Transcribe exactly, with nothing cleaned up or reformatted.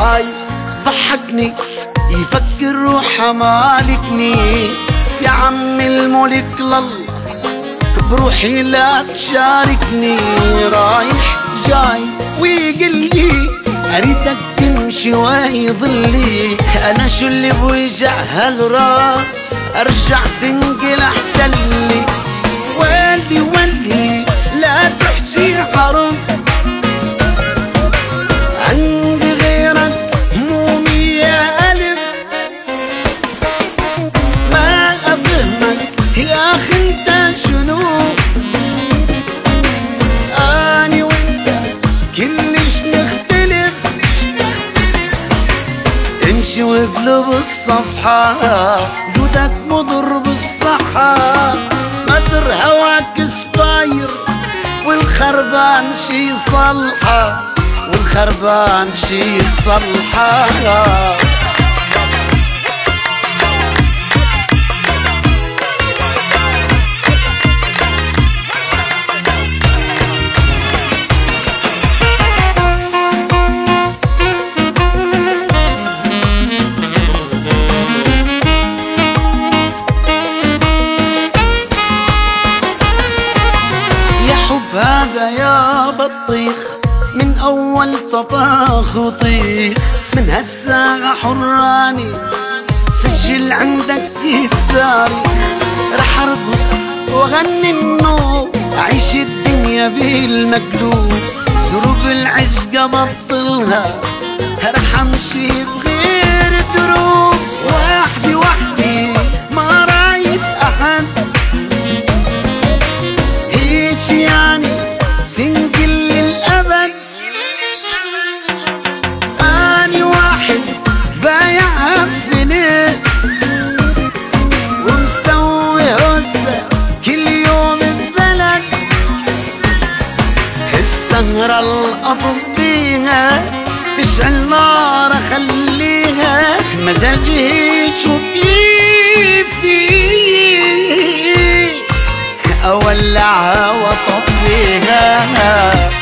شايف ضحكني يفكر روحه مالكني. يا عم الملك لله بروحي لا تشاركني. رايح جاي ويقلي اريدك تمشي ويظلي. انا شو اللي بوجع هالراس ارجع سنجل احسن لي. ولي ولي لا تحكي حرم عندي غيرك مو مية الف. ما افهمك يا اخي انت شنو اني وانت كلش نختلف. تمشي وقلب الصفحة وجودك مضر بالصحة. مدر هواك سباير والخربان شي صلحة والخربان شي صلحة. هذا يا بطيخ من أول طباخ وطيخ. من هالساعة حراني سجل عندك التاريخ. رح أرقص وأغني النوم أعيش الدنيا بالمقلوب. دروب العشق بطلها رح أمشي بغير دروب. وحدي وحدي ما رايد أحد هيك يعني سنجل للأبد. أني واحد بايعها بفلس ومسوي هسه كل يوم ببلد. السهرة الأطف فيها تشعل نار أخليها. مزاجي هيك وكيفي أولعها وأطفيها.